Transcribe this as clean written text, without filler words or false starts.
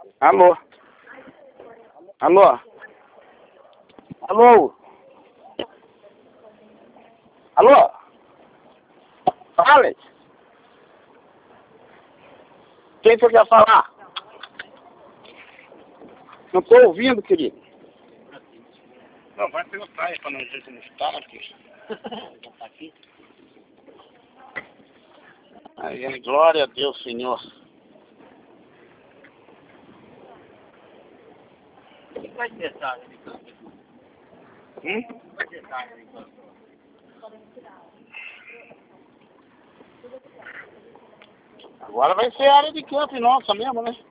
Alô? Alô? Alô? Alô? Fale. Quem você quer falar? Não estou ouvindo, querido. Não, vai perguntar aí para não dizer como está aqui. Aí, glória a Deus, Senhor. O que vai ser essa área de campo? Vai ser essa área de campo? Agora vai ser área de campo nossa mesmo, né?